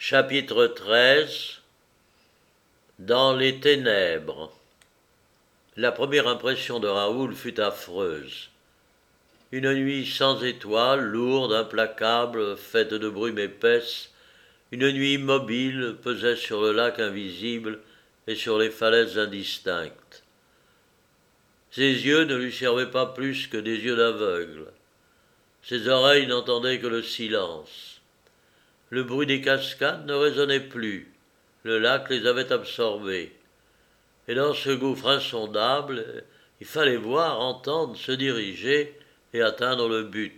Chapitre 13. Dans les ténèbres. La première impression de Raoul fut affreuse. Une nuit sans étoiles, lourde, implacable, faite de brume épaisse, une nuit immobile pesait sur le lac invisible et sur les falaises indistinctes. Ses yeux ne lui servaient pas plus que des yeux d'aveugle. Ses oreilles n'entendaient que le silence. Le bruit des cascades ne résonnait plus. Le lac les avait absorbés. Et dans ce gouffre insondable, il fallait voir, entendre, se diriger et atteindre le but.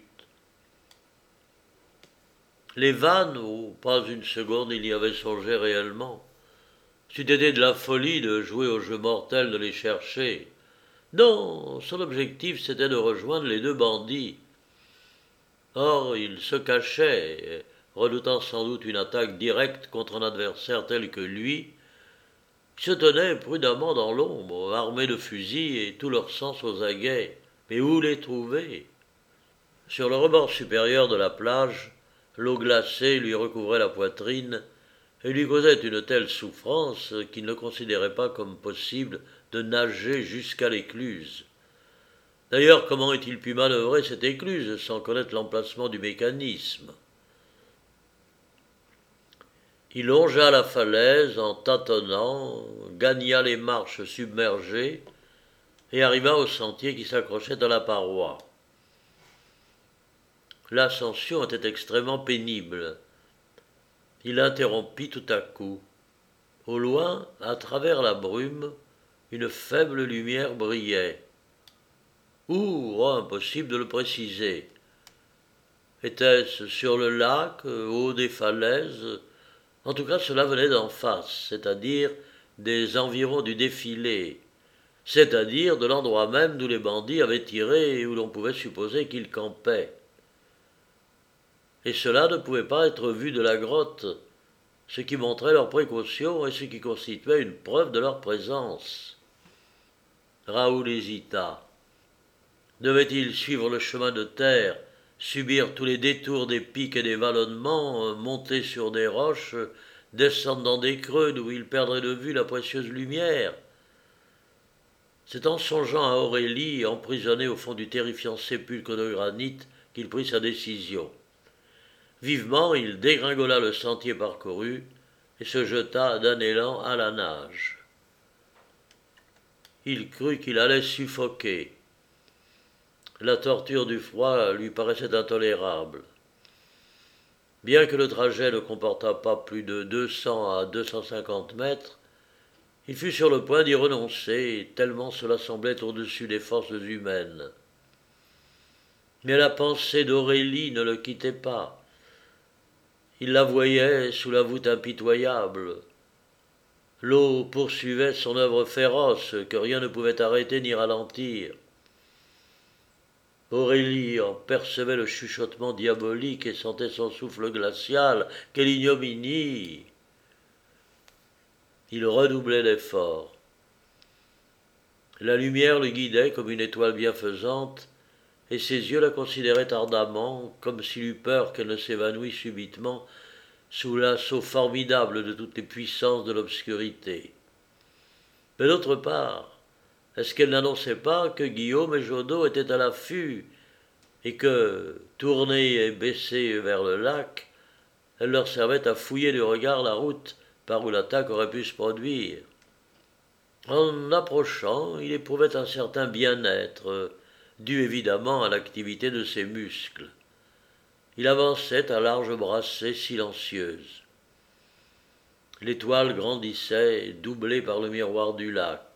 Les vannes, où pas une seconde il y avait songé réellement. C'eût été de la folie de jouer au jeu mortel de les chercher. Non, son objectif c'était de rejoindre les deux bandits. Or, il se cachait, redoutant sans doute une attaque directe contre un adversaire tel que lui, qui se tenait prudemment dans l'ombre, armés de fusils et tout leur sens aux aguets. Mais où les trouver? Sur le rebord supérieur de la plage, l'eau glacée lui recouvrait la poitrine et lui causait une telle souffrance qu'il ne considérait pas comme possible de nager jusqu'à l'écluse. D'ailleurs, comment est-il pu manœuvrer cette écluse sans connaître l'emplacement du mécanisme? Il longea la falaise en tâtonnant, gagna les marches submergées et arriva au sentier qui s'accrochait à la paroi. L'ascension était extrêmement pénible. Il interrompit tout à coup. Au loin, à travers la brume, une faible lumière brillait. Où? Impossible de le préciser. Était-ce sur le lac, au haut des falaises? En tout cas, cela venait d'en face, c'est-à-dire des environs du défilé, c'est-à-dire de l'endroit même d'où les bandits avaient tiré et où l'on pouvait supposer qu'ils campaient. Et cela ne pouvait pas être vu de la grotte, ce qui montrait leur précaution et ce qui constituait une preuve de leur présence. Raoul hésita. Devait-il suivre le chemin de terre, subir tous les détours des pics et des vallonnements, monter sur des roches, descendre dans des creux d'où il perdrait de vue la précieuse lumière? C'est en songeant à Aurélie, emprisonnée au fond du terrifiant sépulcre de granit, qu'il prit sa décision. Vivement, il dégringola le sentier parcouru et se jeta d'un élan à la nage. Il crut qu'il allait suffoquer. La torture du froid lui paraissait intolérable. Bien que le trajet ne comportât pas plus de 200 à 250 mètres, il fut sur le point d'y renoncer, tellement cela semblait au-dessus des forces humaines. Mais la pensée d'Aurélie ne le quittait pas. Il la voyait sous la voûte impitoyable. L'eau poursuivait son œuvre féroce, que rien ne pouvait arrêter ni ralentir. Aurélie en percevait le chuchotement diabolique et sentait son souffle glacial. Quelle ignominie! Il redoublait d'efforts. La lumière le guidait comme une étoile bienfaisante, et ses yeux la considéraient ardemment, comme s'il eût peur qu'elle ne s'évanouît subitement sous l'assaut formidable de toutes les puissances de l'obscurité. Mais d'autre part, est-ce qu'elle n'annonçait pas que Guillaume et Jodot étaient à l'affût, et que, tournée et baissée vers le lac, elle leur servait à fouiller du regard la route par où l'attaque aurait pu se produire? En approchant, il éprouvait un certain bien-être, dû évidemment à l'activité de ses muscles. Il avançait à larges brassées silencieuses. L'étoile grandissait, doublée par le miroir du lac.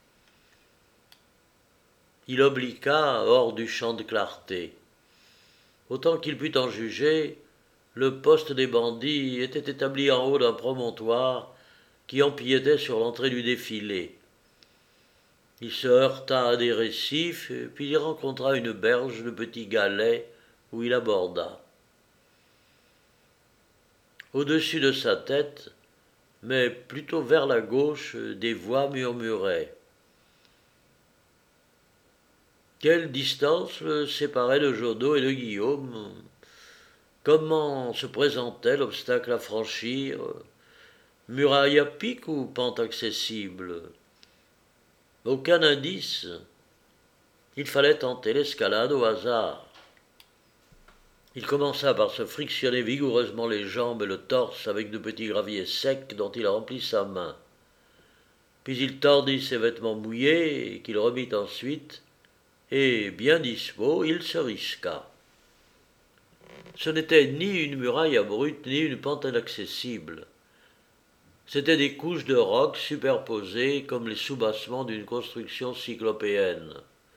Il obliqua hors du champ de clarté. Autant qu'il put en juger, le poste des bandits était établi en haut d'un promontoire qui empiétait sur l'entrée du défilé. Il se heurta à des récifs, puis il rencontra une berge de petits galets où il aborda. Au-dessus de sa tête, mais plutôt vers la gauche, des voix murmuraient. Quelle distance le séparait de Jodot et de Guillaume? Comment se présentait l'obstacle à franchir? Muraille à pic ou pente accessible? Aucun indice. Il fallait tenter l'escalade au hasard. Il commença par se frictionner vigoureusement les jambes et le torse avec de petits graviers secs dont il remplit sa main. Puis il tordit ses vêtements mouillés, qu'il remit ensuite, et, bien dispos, il se risqua. Ce n'était ni une muraille abrupte, ni une pente inaccessible. C'étaient des couches de roc superposées comme les soubassements d'une construction cyclopéenne.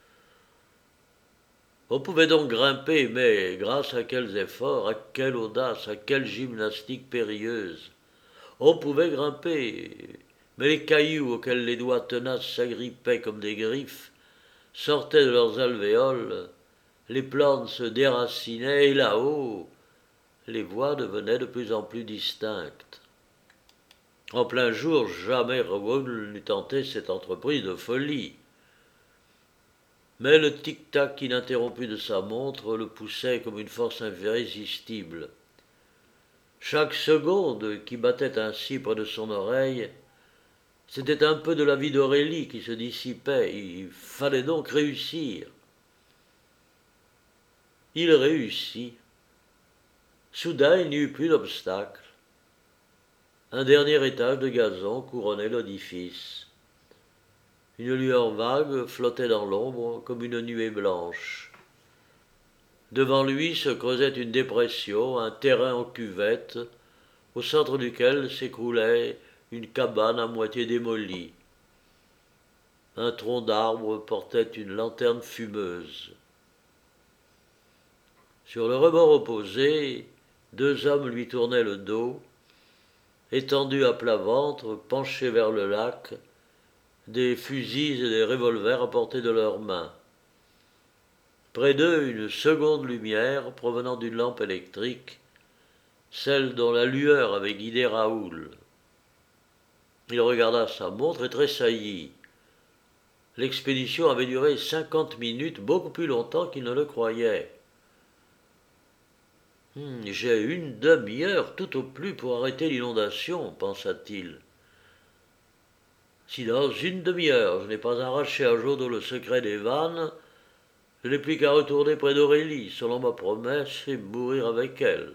On pouvait donc grimper, mais grâce à quels efforts, à quelle audace, à quelle gymnastique périlleuse. On pouvait grimper, mais les cailloux auxquels les doigts tenaces s'agrippaient comme des griffes sortaient de leurs alvéoles, les plantes se déracinaient et là-haut, les voies devenaient de plus en plus distinctes. En plein jour, jamais Raoul n'eût tenté cette entreprise de folie. Mais le tic-tac ininterrompu de sa montre le poussait comme une force irrésistible. Chaque seconde qui battait ainsi près de son oreille, c'était un peu de la vie d'Aurélie qui se dissipait. Il fallait donc réussir. Il réussit. Soudain, il n'y eut plus d'obstacle. Un dernier étage de gazon couronnait l'édifice. Une lueur vague flottait dans l'ombre comme une nuée blanche. Devant lui se creusait une dépression, un terrain en cuvette, au centre duquel s'écroulait une cabane à moitié démolie. Un tronc d'arbre portait une lanterne fumeuse. Sur le rebord opposé, deux hommes lui tournaient le dos, étendus à plat ventre, penchés vers le lac, des fusils et des revolvers à portée de leurs mains. Près d'eux, une seconde lumière provenant d'une lampe électrique, celle dont la lueur avait guidé Raoul. Il regarda sa montre et tressaillit. L'expédition avait duré 50 minutes, beaucoup plus longtemps qu'il ne le croyait. J'ai une demi-heure tout au plus pour arrêter l'inondation, pensa-t-il. Si dans une demi-heure je n'ai pas arraché à Jodo le secret des vannes, je n'ai plus qu'à retourner près d'Aurélie, selon ma promesse, et mourir avec elle.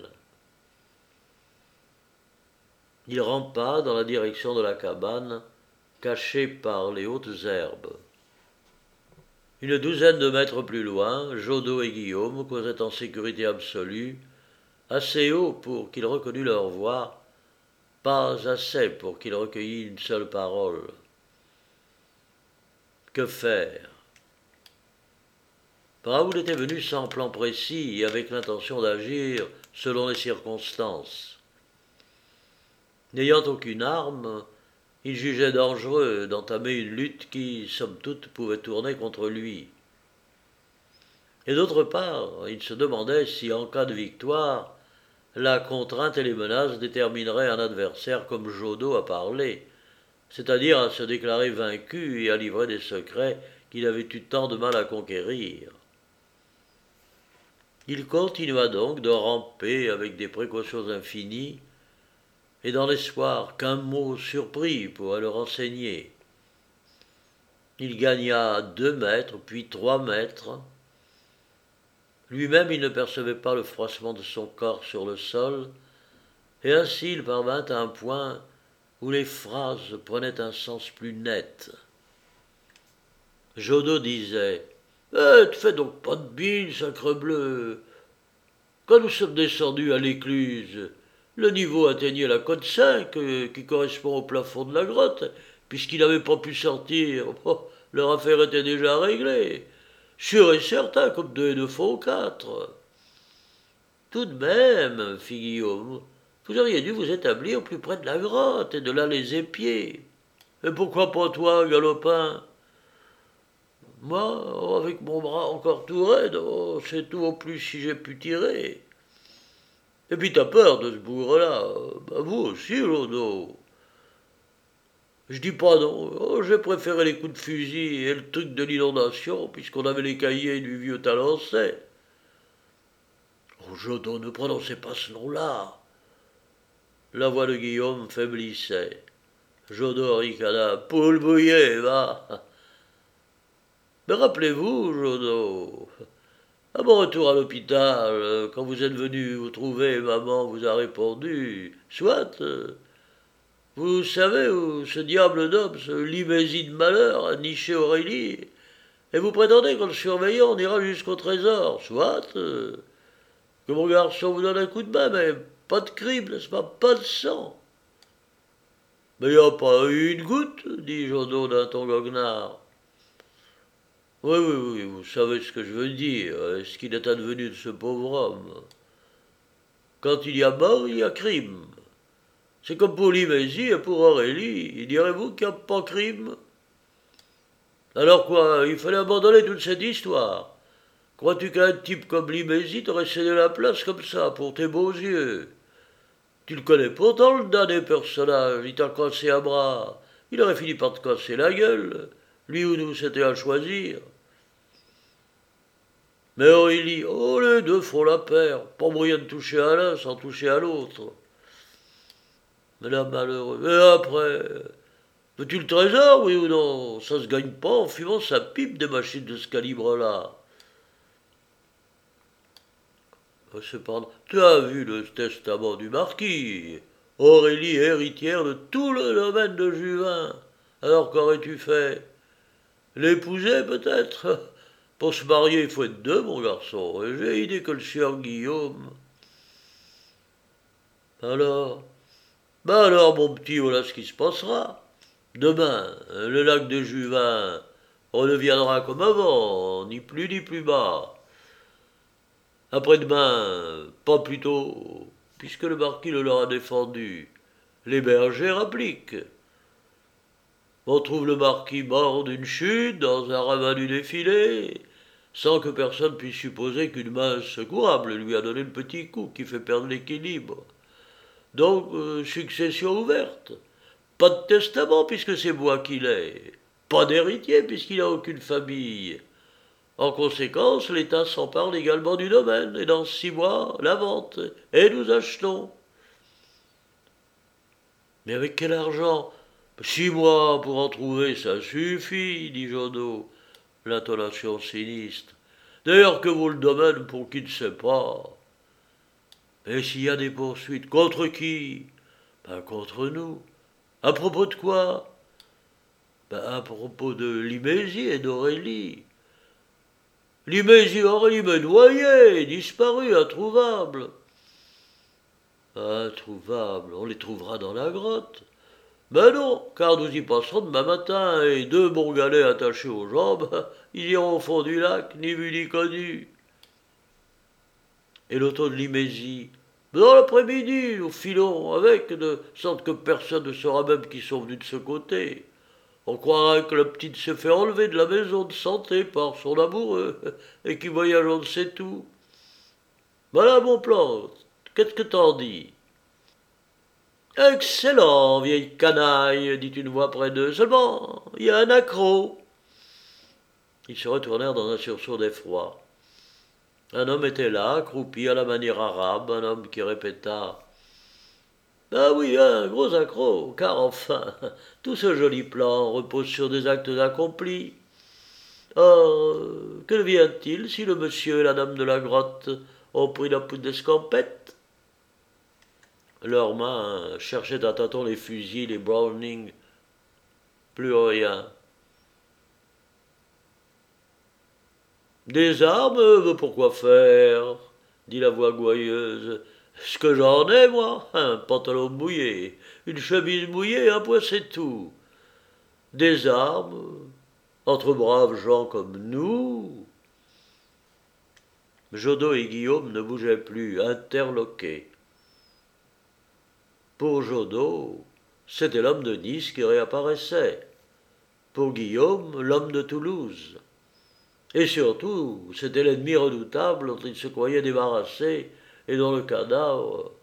Il rampa dans la direction de la cabane, cachée par les hautes herbes. Une douzaine de mètres plus loin, Jodo et Guillaume causaient en sécurité absolue, assez haut pour qu'il reconnût leur voix, pas assez pour qu'il recueillît une seule parole. Que faire? Raoul était venu sans plan précis et avec l'intention d'agir selon les circonstances. N'ayant aucune arme, il jugeait dangereux d'entamer une lutte qui, somme toute, pouvait tourner contre lui. Et d'autre part, il se demandait si, en cas de victoire, la contrainte et les menaces détermineraient un adversaire comme Jodo à parler, c'est-à-dire à se déclarer vaincu et à livrer des secrets qu'il avait eu tant de mal à conquérir. Il continua donc de ramper avec des précautions infinies, et dans l'espoir qu'un mot surpris pourrait le renseigner. Il gagna 2 mètres, puis 3 mètres. Lui-même, il ne percevait pas le froissement de son corps sur le sol, et ainsi il parvint à un point où les phrases prenaient un sens plus net. Jodo disait « te fais donc pas de bile, sacrebleu. Quand nous sommes descendus à l'écluse, le niveau atteignait la cote 5, qui correspond au plafond de la grotte, puisqu'il n'avait pas pu sortir. Leur affaire était déjà réglée. Sûr et certain, comme 2 et 2 font 4. Tout de même, fit Guillaume, vous auriez dû vous établir plus près de la grotte et de là les épier. Et pourquoi pas toi, galopin? Moi, avec mon bras encore tout raide, c'est tout au plus si j'ai pu tirer. Et puis t'as peur de ce bougre-là, vous aussi, Jodo. Je dis pas non, j'ai préféré les coups de fusil et le truc de l'inondation, puisqu'on avait les cahiers du vieux Talancet. Oh, Jodot, ne prononcez pas ce nom-là. La voix de Guillaume faiblissait. Jodot ricana. Poule bouillée, va. Mais rappelez-vous, Jodot, à mon retour à l'hôpital, quand vous êtes venu vous trouver, maman vous a répondu. Soit, vous savez où ce diable d'homme, ce limésie de malheur, a niché Aurélie, et vous prétendez qu'en le surveillant, on ira jusqu'au trésor. Soit, que mon garçon vous donne un coup de main, mais pas de crime, n'est-ce pas? Pas de sang. Mais il n'y a pas eu une goutte, dit Jodot d'un ton goguenard. Oui, oui, oui, vous savez ce que je veux dire, ce qu'il est advenu de ce pauvre homme. Quand il y a mort, il y a crime. C'est comme pour Limésie et pour Aurélie, direz-vous qu'il n'y a pas crime? Alors quoi, il fallait abandonner toute cette histoire. Crois-tu qu'un type comme Limésie t'aurait cédé la place comme ça, pour tes beaux yeux? Tu le connais pourtant, le damné personnage, il t'a cassé un bras. Il aurait fini par te casser la gueule. Lui ou nous, c'était à choisir. Mais Aurélie, oh, les deux font la paire. Pas moyen de toucher à l'un sans toucher à l'autre. Mais la malheureuse. Et après, veux-tu le trésor, oui ou non? Ça se gagne pas en fumant sa pipe des machines de ce calibre-là. Cependant, tu as vu le testament du marquis. Aurélie est héritière de tout le domaine de Juvin. Alors qu'aurais-tu fait? L'épouser peut-être? Pour se marier, il faut être deux, mon garçon. Et j'ai idée que le sieur Guillaume. Alors? Ben alors, mon petit, voilà ce qui se passera. Demain, le lac de Juvin redeviendra comme avant, ni plus ni plus bas. Après-demain, pas plus tôt, puisque le marquis le leur a défendu, les bergers rappliquent. On trouve le marquis mort d'une chute dans un ravin du défilé, sans que personne puisse supposer qu'une main secourable lui a donné le petit coup qui fait perdre l'équilibre. Donc, succession ouverte. Pas de testament puisque c'est moi qui l'ai. Pas d'héritier puisqu'il n'a aucune famille. En conséquence, l'État s'empare également du domaine, et dans 6 mois, la vente, et nous achetons. Mais avec quel argent? 6 mois pour en trouver, ça suffit, dit Jodot, l'intonation sinistre. D'ailleurs, que vaut le domaine pour qui ne sait pas? Et s'il y a des poursuites, contre qui? Ben, contre nous. À propos de quoi? Ben, à propos de Limésie et d'Aurélie. Limésie, Aurélie me noyait, disparu, introuvable. Introuvable, on les trouvera dans la grotte. Ben non, car nous y passerons demain matin, et 2 bons galets attachés aux jambes, ils iront au fond du lac, ni vu ni connu. Et l'auto de Limésie, dans l'après-midi, nous filons avec, de sorte que personne ne saura même qui sont venus de ce côté. On croira que la petite s'est fait enlever de la maison de santé par son amoureux, et qui voyage on ne sait où. Voilà mon plan. Qu'est-ce que t'en dis? Excellent, vieille canaille, dit une voix près d'eux. Seulement, il y a un accroc. Ils se retournèrent dans un sursaut d'effroi. Un homme était là, accroupi à la manière arabe, un homme qui répéta: ah oui, un gros accroc, car enfin, tout ce joli plan repose sur des actes accomplis. Or, que devient-il si le monsieur et la dame de la grotte ont pris la poudre d'escampette? Leurs mains cherchaient à tâtons les fusils, les Browning. Plus rien. Des armes, mais pourquoi faire? Dit la voix gouailleuse. Ce que j'en ai, moi, un pantalon mouillé, une chemise mouillée, un point c'est tout. Des armes, entre braves gens comme nous. Jodot et Guillaume ne bougeaient plus, interloqués. Pour Jodot, c'était l'homme de Nice qui réapparaissait. Pour Guillaume, l'homme de Toulouse. Et surtout, c'était l'ennemi redoutable dont il se croyait débarrassé et dont le cadavre.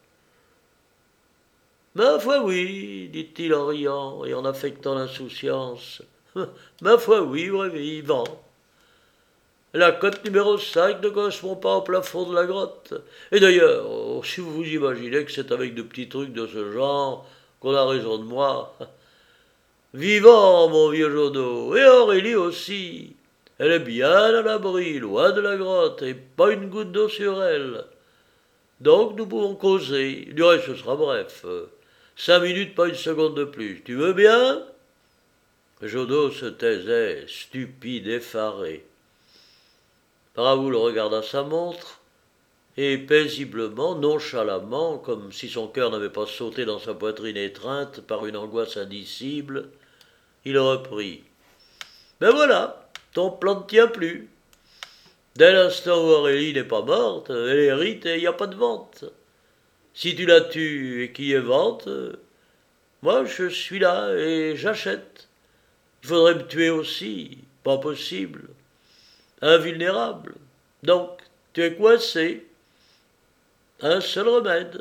Ma foi oui, dit-il en riant et en affectant l'insouciance. Ma foi oui, vrai vivant. La cote numéro 5 ne correspond pas au plafond de la grotte. Et d'ailleurs, si vous vous imaginez que c'est avec de petits trucs de ce genre qu'on a raison de moi. Vivant, mon vieux Jodo, et Aurélie aussi. Elle est bien à l'abri, loin de la grotte, et pas une goutte d'eau sur elle. Donc nous pouvons causer. Du reste, ce sera bref. 5 minutes, pas une seconde de plus. Tu veux bien? Jodo se taisait, stupide, effaré. Raoul regarda sa montre, et paisiblement, nonchalamment, comme si son cœur n'avait pas sauté dans sa poitrine étreinte par une angoisse indicible, il reprit. Ben voilà, ton plan ne tient plus. Dès l'instant où Aurélie n'est pas morte, elle hérite et il n'y a pas de vente. Si tu la tues et qu'il y ait vente, moi je suis là et j'achète. Il faudrait me tuer aussi, pas possible. Invulnérable. Donc, tu es coincé. Un seul remède.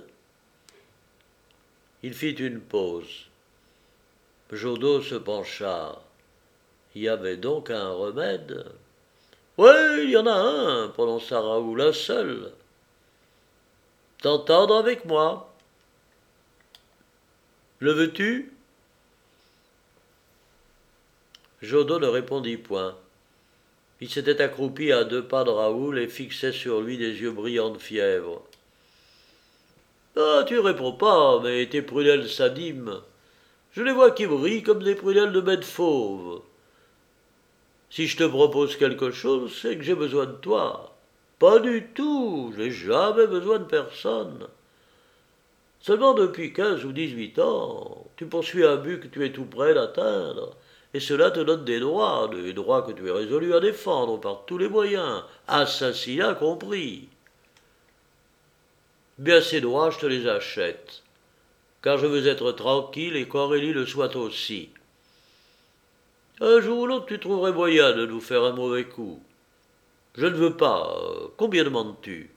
Il fit une pause. Jodo se pencha. Il y avait donc un remède. Oui, il y en a un, prononça Raoul, un seul. T'entendre avec moi. Le veux-tu? Jodo ne répondit point. Il s'était accroupi à 2 pas de Raoul et fixait sur lui des yeux brillants de fièvre. Ah, tu réponds pas, mais tes prunelles s'animent. Je les vois qui brillent comme des prunelles de bête fauve. Si je te propose quelque chose, c'est que j'ai besoin de toi. Pas du tout, j'ai jamais besoin de personne. Seulement depuis 15 ou 18 ans, tu poursuis un but que tu es tout près d'atteindre, et cela te donne des droits que tu es résolu à défendre par tous les moyens, assassinat compris. Bien ces droits, je te les achète, car je veux être tranquille et qu'Aurélie le soit aussi. Un jour ou l'autre, tu trouverais moyen de nous faire un mauvais coup. Je ne veux pas. Combien demandes-tu?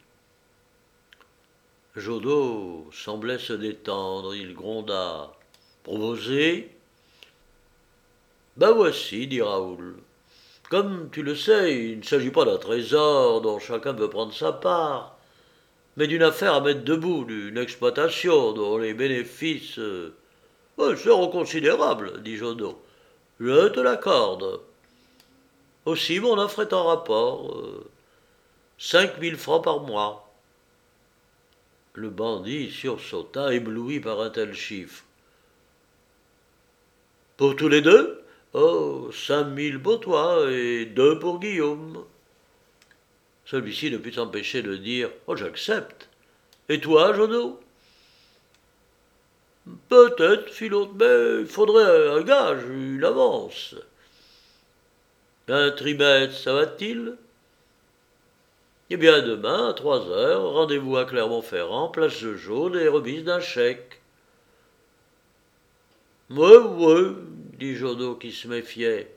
Jodo semblait se détendre. Il gronda. Proposé? Ben voici, dit Raoul. Comme tu le sais, il ne s'agit pas d'un trésor dont chacun peut prendre sa part, mais d'une affaire à mettre debout, d'une exploitation dont les bénéfices seront considérables, dit Jodo. Je te l'accorde. Aussi, mon offre est en rapport. 5 000 francs par mois. Le bandit sursauta, ébloui par un tel chiffre. Pour tous les deux? Oh, 5 000 pour toi et 2 pour Guillaume. Celui-ci ne put s'empêcher de dire « Oh, j'accepte. Et toi, Jodo ?» Peut-être, fit l'autre, mais il faudrait un gage, une avance. Un trimestre, ça va-t-il? Eh bien, demain, à 3 heures, rendez-vous à Clermont-Ferrand, place de Jaune et remise d'un chèque. Ouais, dit Jodo qui se méfiait.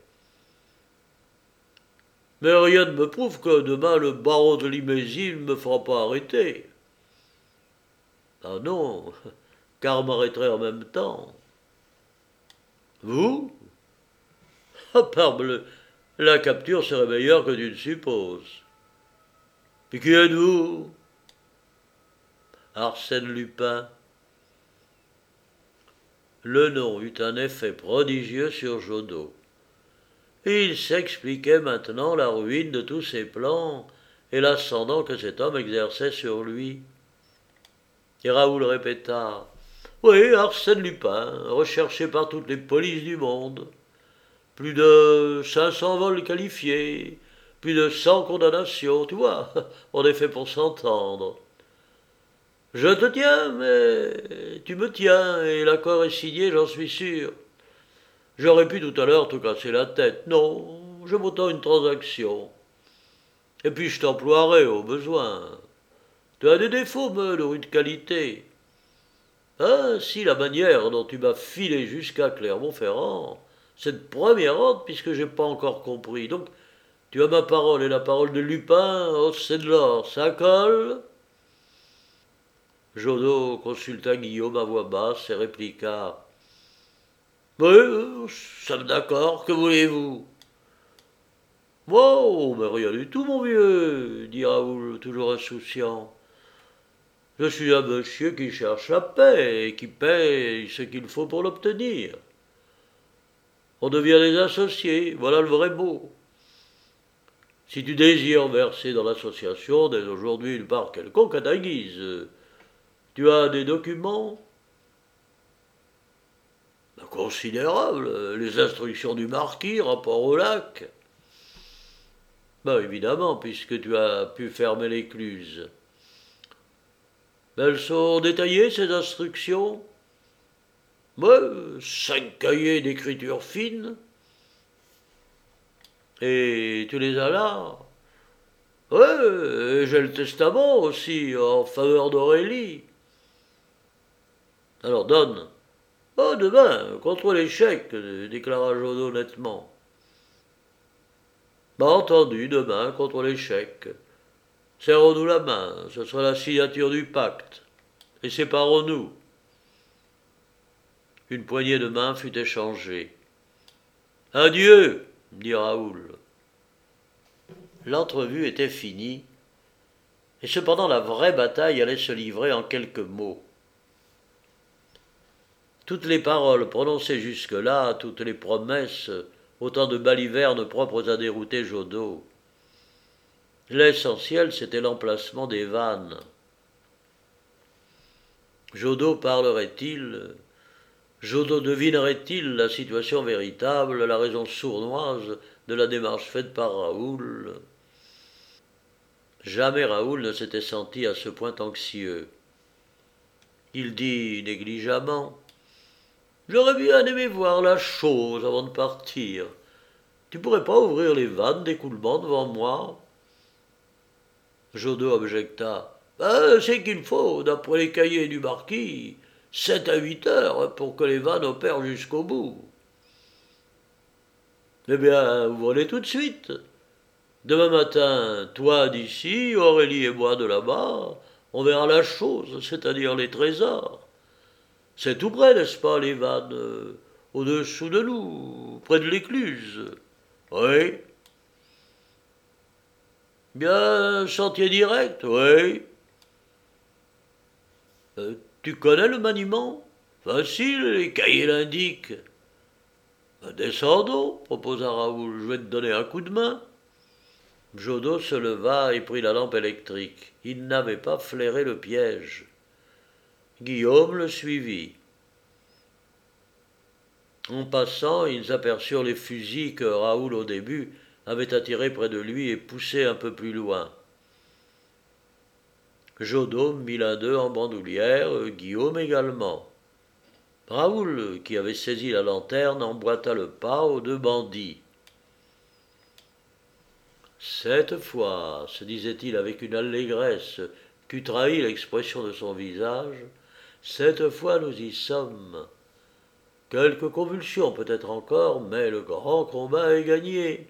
Mais rien ne me prouve que demain le baron de Limésie ne me fera pas arrêter. Ah non, car m'arrêterait en même temps. Vous? Ah, parbleu, la capture serait meilleure que tu ne supposes. Et qui êtes-vous? Arsène Lupin. Le nom eut un effet prodigieux sur Jodo. Il s'expliquait maintenant la ruine de tous ses plans et l'ascendant que cet homme exerçait sur lui. Et Raoul répéta « Oui, Arsène Lupin, recherché par toutes les polices du monde. Plus de 500 vols qualifiés, plus de 100 condamnations, tu vois, on est fait pour s'entendre. Je te tiens, mais tu me tiens, et l'accord est signé, j'en suis sûr. J'aurais pu tout à l'heure te casser la tête. Non, je m'entends une transaction. Et puis je t'emploierai au besoin. Tu as des défauts, Meule, une qualité. Ainsi, la manière dont tu m'as filé jusqu'à Clermont-Ferrand, cette première ordre, puisque j'ai pas encore compris. Donc, tu as ma parole et la parole de Lupin, oh, c'est de l'or, ça colle? Jodo consulta Guillaume à voix basse et répliqua. Oui, sommes d'accord, que voulez-vous? Oh, mais rien du tout, mon vieux, dit Raoul, toujours insouciant. Je suis un monsieur qui cherche la paix et qui paye ce qu'il faut pour l'obtenir. On devient des associés, voilà le vrai mot. Si tu désires verser dans l'association dès aujourd'hui une part quelconque à ta guise, tu as des documents considérables, les instructions du marquis, rapport au lac. Ben évidemment, puisque tu as pu fermer l'écluse. Elles sont détaillées, ces instructions? Ouais, 5 cahiers d'écriture fine. Et tu les as là? Ouais, et j'ai le testament aussi, en faveur d'Aurélie. Alors donne. Oh, demain, contre l'échec, déclara Jodo nettement. Bah entendu, demain, contre l'échec. Serrons-nous la main, ce sera la signature du pacte. Et séparons-nous. Une poignée de main fut échangée. Adieu, dit Raoul. L'entrevue était finie, et cependant la vraie bataille allait se livrer en quelques mots. Toutes les paroles prononcées jusque-là, toutes les promesses, autant de balivernes propres à dérouter Jodo. L'essentiel, c'était l'emplacement des vannes. Jodo parlerait-il? Jodo devinerait-il la situation véritable, la raison sournoise de la démarche faite par Raoul? Jamais Raoul ne s'était senti à ce point anxieux. Il dit négligemment: J'aurais bien aimé voir la chose avant de partir. Tu pourrais pas ouvrir les vannes d'écoulement devant moi? Jodo objecta. C'est qu'il faut, d'après les cahiers du marquis, 7 à 8 heures pour que les vannes opèrent jusqu'au bout. Eh bien, ouvrez-les tout de suite. Demain matin, toi d'ici, Aurélie et moi de là-bas, on verra la chose, c'est-à-dire les trésors. C'est tout près, n'est-ce pas, les vannes, au-dessous de nous, près de l'écluse. Oui. Bien, sentier direct, oui. Tu connais le maniement? Facile, les cahiers l'indiquent. Descendons, proposa Raoul, je vais te donner un coup de main. Jodo se leva et prit la lampe électrique. Il n'avait pas flairé le piège. Guillaume le suivit. En passant, ils aperçurent les fusils que Raoul, au début, avait attirés près de lui et poussés un peu plus loin. Jodo mit l'un d'eux en bandoulière, Guillaume également. Raoul, qui avait saisi la lanterne, emboîta le pas aux 2 bandits. Cette fois, se disait-il avec une allégresse qu'eût trahi l'expression de son visage, cette fois nous y sommes. Quelques convulsions peut-être encore, mais le grand combat est gagné.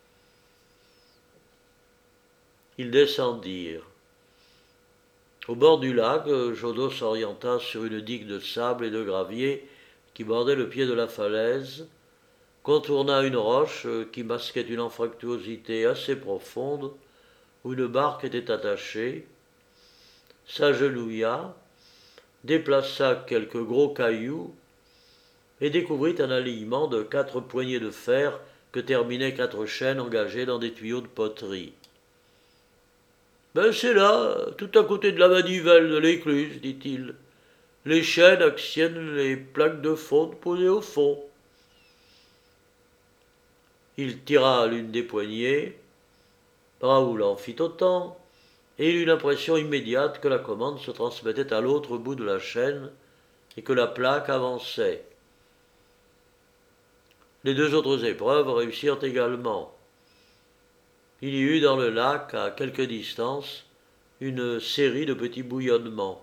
Ils descendirent. Au bord du lac, Jodo s'orienta sur une digue de sable et de gravier qui bordait le pied de la falaise, contourna une roche qui masquait une anfractuosité assez profonde où une barque était attachée, s'agenouilla, déplaça quelques gros cailloux et découvrit un alignement de 4 poignées de fer que terminaient 4 chaînes engagées dans des tuyaux de poterie. C'est là, tout à côté de la manivelle de l'écluse, dit-il. Les chaînes actionnent les plaques de fonte posées au fond. Il tira l'une des poignées, Raoul en fit autant, et il eut l'impression immédiate que la commande se transmettait à l'autre bout de la chaîne et que la plaque avançait. Les 2 autres épreuves réussirent également. Il y eut dans le lac, à quelque distance, une série de petits bouillonnements.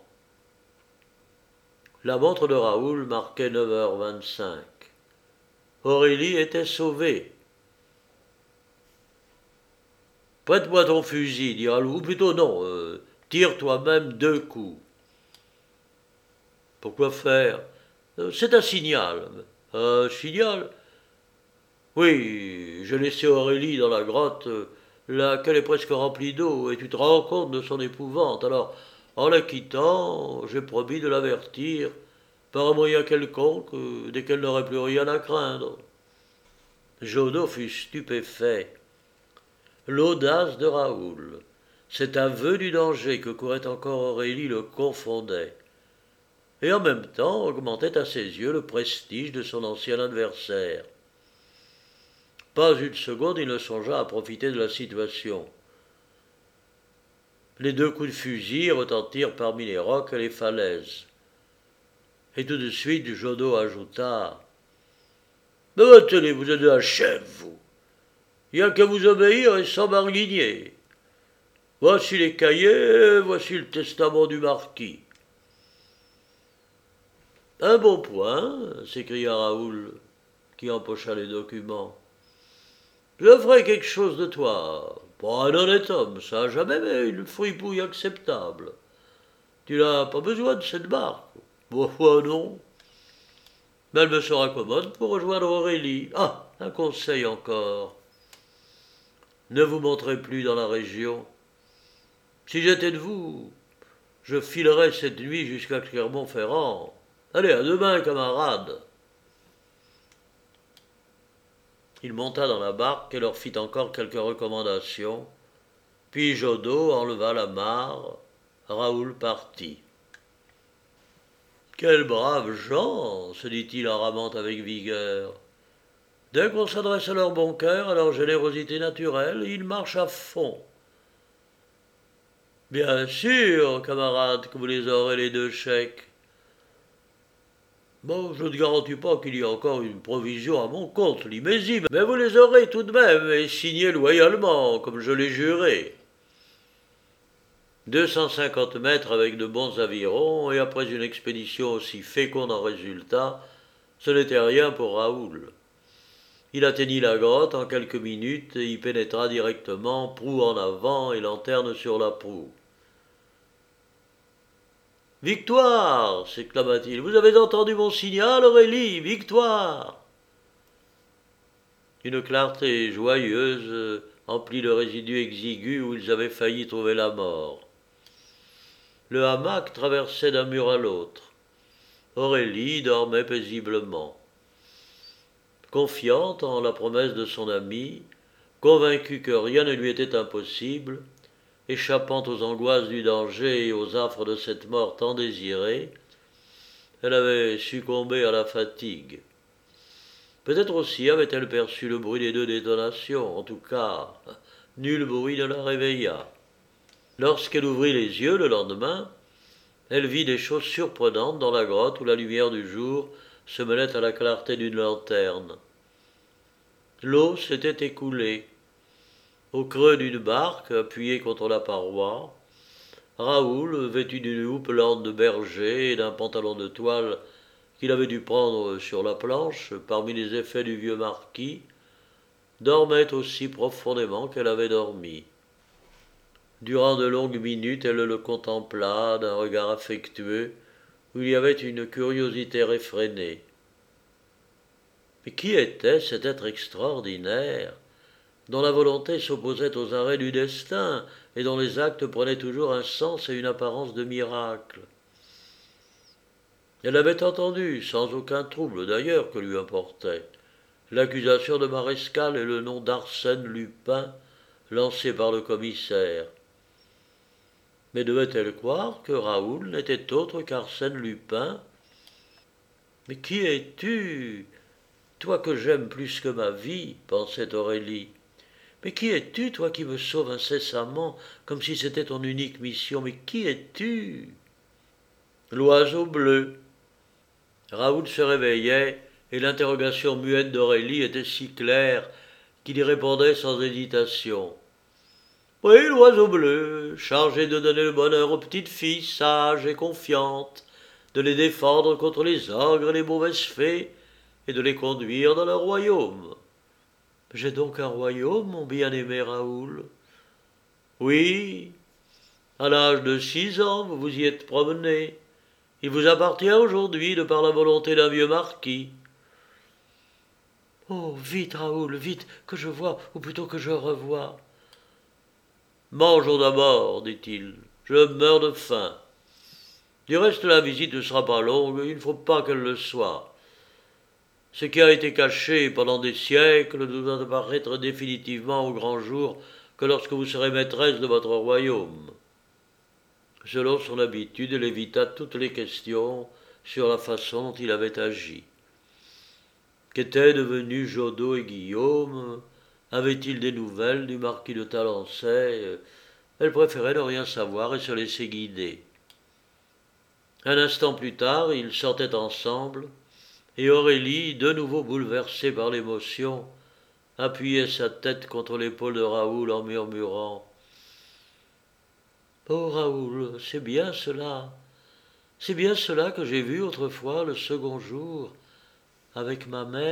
La montre de Raoul marquait 9h25. Aurélie était sauvée. Prête-moi ton fusil, dit Raoul, ou plutôt non, tire toi-même 2 coups. Pourquoi faire? C'est un signal. Un signal? Oui, j'ai laissé Aurélie dans la grotte, laquelle est presque remplie d'eau, et tu te rends compte de son épouvante. Alors, en la quittant, j'ai promis de l'avertir, par un moyen quelconque, dès qu'elle n'aurait plus rien à craindre. Jodo fut stupéfait. L'audace de Raoul, cet aveu du danger que courait encore Aurélie le confondait, et en même temps augmentait à ses yeux le prestige de son ancien adversaire. Pas une seconde il ne songea à profiter de la situation. Les 2 coups de fusil retentirent parmi les rocs et les falaises. Et tout de suite, Jodo ajouta « Mais tenez, vous êtes un chef, vous. Il n'y a qu'à vous obéir et sans barguigner. Voici les cahiers, voici le testament du marquis. » Un bon point, s'écria Raoul, qui empocha les documents. Je ferai quelque chose de toi. Pas un honnête homme, ça jamais, mais une fripouille acceptable. Tu n'as pas besoin de cette barque. Pourquoi non? Mais elle me sera commode pour rejoindre Aurélie. Ah, un conseil encore. Ne vous montrez plus dans la région. Si j'étais de vous, je filerais cette nuit jusqu'à Clermont-Ferrand. Allez, à demain, camarade. Il monta dans la barque et leur fit encore quelques recommandations. Puis Jodo enleva l'amarre. Raoul partit. Quels braves gens, se dit-il en ramant avec vigueur. Dès qu'on s'adresse à leur bon cœur, à leur générosité naturelle, ils marchent à fond. Bien sûr, camarade, que vous les aurez les 2 chèques. Bon, je ne garantis pas qu'il y ait encore une provision à mon compte, limésime, mais vous les aurez tout de même et signés loyalement, comme je l'ai juré. 250 mètres avec de bons avirons, et après une expédition aussi féconde en résultats, ce n'était rien pour Raoul. Il atteignit la grotte en quelques minutes et y pénétra directement, proue en avant et lanterne sur la proue. « Victoire !» s'exclama-t-il. « Vous avez entendu mon signal, Aurélie? Victoire !» Une clarté joyeuse emplit le résidu exigu où ils avaient failli trouver la mort. Le hamac traversait d'un mur à l'autre. Aurélie dormait paisiblement. Confiante en la promesse de son ami, convaincue que rien ne lui était impossible, échappant aux angoisses du danger et aux affres de cette mort tant désirée, elle avait succombé à la fatigue. Peut-être aussi avait-elle perçu le bruit des 2 détonations. En tout cas, nul bruit ne la réveilla. Lorsqu'elle ouvrit les yeux le lendemain, elle vit des choses surprenantes dans la grotte où la lumière du jour se mêlait à la clarté d'une lanterne. L'eau s'était écoulée. Au creux d'une barque, appuyée contre la paroi, Raoul, vêtu d'une houppelande de berger et d'un pantalon de toile qu'il avait dû prendre sur la planche, parmi les effets du vieux marquis, dormait aussi profondément qu'elle avait dormi. Durant de longues minutes, elle le contempla d'un regard affectueux, où il y avait une curiosité réfrénée. Mais qui était cet être extraordinaire, dont la volonté s'opposait aux arrêts du destin et dont les actes prenaient toujours un sens et une apparence de miracle? Elle avait entendu, sans aucun trouble d'ailleurs que lui importait, l'accusation de Marescal et le nom d'Arsène Lupin lancé par le commissaire. Mais devait-elle croire que Raoul n'était autre qu'Arsène Lupin? « Mais qui es-tu, toi que j'aime plus que ma vie ?» pensait Aurélie. « Mais qui es-tu, toi qui me sauves incessamment, comme si c'était ton unique mission? Mais qui es-tu » L'oiseau bleu. Raoul se réveillait, et l'interrogation muette d'Aurélie était si claire qu'il y répondait sans hésitation. Oui, l'oiseau bleu, chargé de donner le bonheur aux petites filles sages et confiantes, de les défendre contre les ogres et les mauvaises fées, et de les conduire dans leur royaume. J'ai donc un royaume, mon bien-aimé Raoul? Oui, à l'âge de 6 ans, vous vous y êtes promené. Il vous appartient aujourd'hui de par la volonté d'un vieux marquis. Oh, vite, Raoul, vite, que je vois, ou plutôt que je revois. Mangeons d'abord, dit-il, je meurs de faim. Du reste, la visite ne sera pas longue, il ne faut pas qu'elle le soit. Ce qui a été caché pendant des siècles ne doit apparaître définitivement au grand jour que lorsque vous serez maîtresse de votre royaume. Selon son habitude, elle évita toutes les questions sur la façon dont il avait agi. Qu'étaient devenus Jodot et Guillaume? Avait-il des nouvelles du marquis de Talençay? Elle préférait ne rien savoir et se laisser guider. Un instant plus tard, ils sortaient ensemble, et Aurélie, de nouveau bouleversée par l'émotion, appuyait sa tête contre l'épaule de Raoul en murmurant « Oh Raoul, c'est bien cela que j'ai vu autrefois le second jour avec ma mère. »